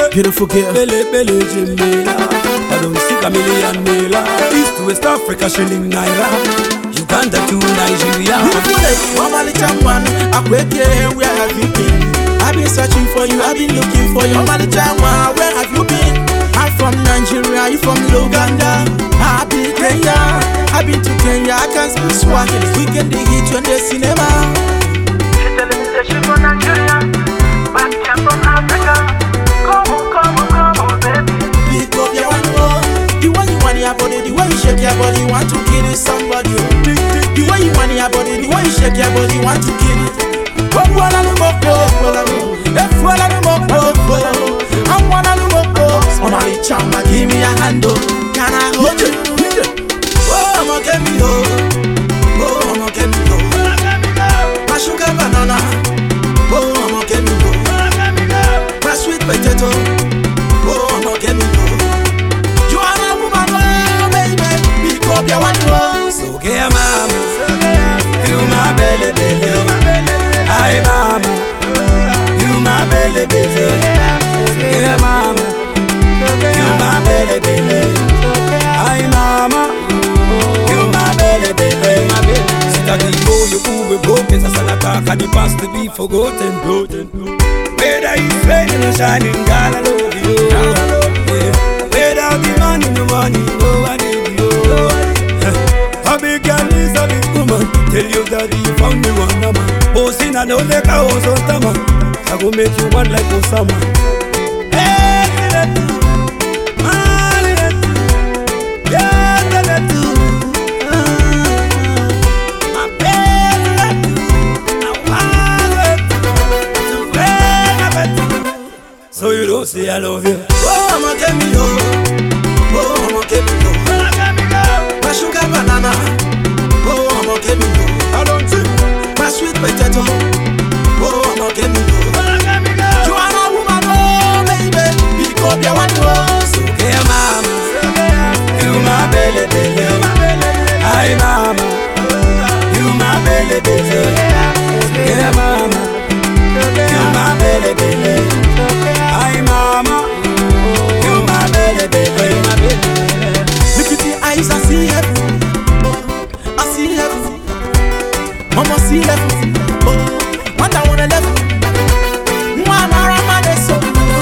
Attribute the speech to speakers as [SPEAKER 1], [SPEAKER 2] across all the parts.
[SPEAKER 1] beautiful girl.
[SPEAKER 2] Bele bele Jamila, I don't see chameleon Mela. East to West Africa, shilling Naira. Uganda to Nigeria.
[SPEAKER 1] Beautiful lady, Mama Lichaman. I quit here, where have you been? I've been searching for you, I've been looking for you. Mama Lichaman, where have you been? I'm from Nigeria, you from Uganda. I've been Kenya, I've been to Kenya. I can speak Swahili, we can dig it when the cinema.
[SPEAKER 3] She tell me that she from Nigeria, but I'm from Africa. Come on, baby.
[SPEAKER 1] Pick up your one more. The way you want your body, the way you shake your body, want to kill somebody. The way you want your body, the way you shake your body, want to kill it. Come on, I'm Somebody chama, give me a hand, can I hold you? Oh, I'ma get me oh, I'ma get me my sugar banana, oh, I'ma get me my sweet potato, oh, I'ma get me you are a woman, oh, baby, pick up your one,
[SPEAKER 2] so get mama, you my belly, baby, hi mama, you my belly, baby, get mama. You my belly, baby. Hi, mama. You my belly, baby. Study go, you move broken. As an attack, and the past to be forgotten. Whether you raining or shining, God, I love you. Whether the money, no money, no I need you. A big girl is a big woman. Tell you that you found me one woman. Bossing and all the cows on Tama. I go make you one like Osama. So you don't say I love you.
[SPEAKER 1] Oh, I'ma get me oh, I'ma get me my sugar banana, oh, I'ma get me I don't see my sweet potato, oh, I'ma get me you are a woman, oh, baby, pick up your one so
[SPEAKER 2] get mama, you my belly, baby. Hi mama, you my belly, baby. Get mama, you my belly, baby. Hi mama, you my belly, baby.
[SPEAKER 1] Look at your eyes, I see heaven. I see heaven. Mama see heaven. Oh, what I wanna live. Mama ramane so.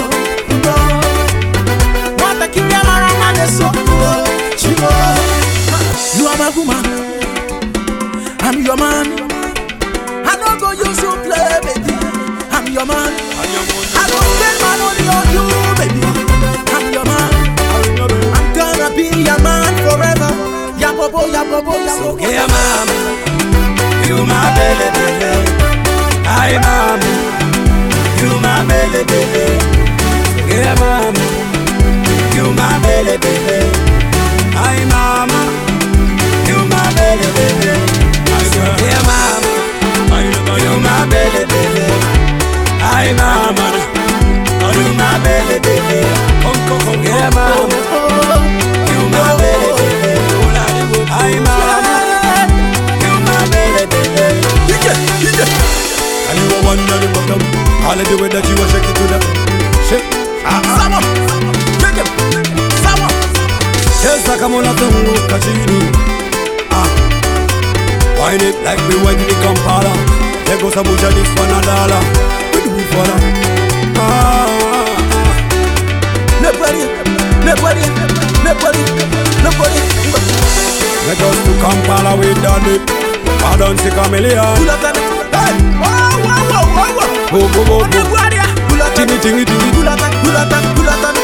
[SPEAKER 1] What I kill ya ramane so. Chibo, you are my woman. I'm your man. I don't go use you play, baby. I'm your man. I don't spend my money on you, baby. I'm your man. I'm gonna be your man forever. Ya bobo, ya bobo, ya
[SPEAKER 2] So
[SPEAKER 1] bobo.
[SPEAKER 2] get mama, you my belly, baby. Hi mama, you my belly, baby. Get mama, you my belly, baby. Hi mama, you my belly, baby. Get mama, you my belly, baby. Hi mama, you my belly, baby. Come, get mama, you my belly, baby. Hi mama, you my belly, baby. And you a one on the bottom. All of the way that you a shake it to the shake.
[SPEAKER 1] Sama, take it. Sama.
[SPEAKER 2] Chesa kama unatunguka chini. Wine it like we wine in the Kampala. There goes a buja this for $1. We do it for that.
[SPEAKER 1] Nobody.
[SPEAKER 2] Let us to Kampala with Danny. I don't see chameleon.
[SPEAKER 1] Wow.
[SPEAKER 2] Go. Tingy.
[SPEAKER 1] Bulatan.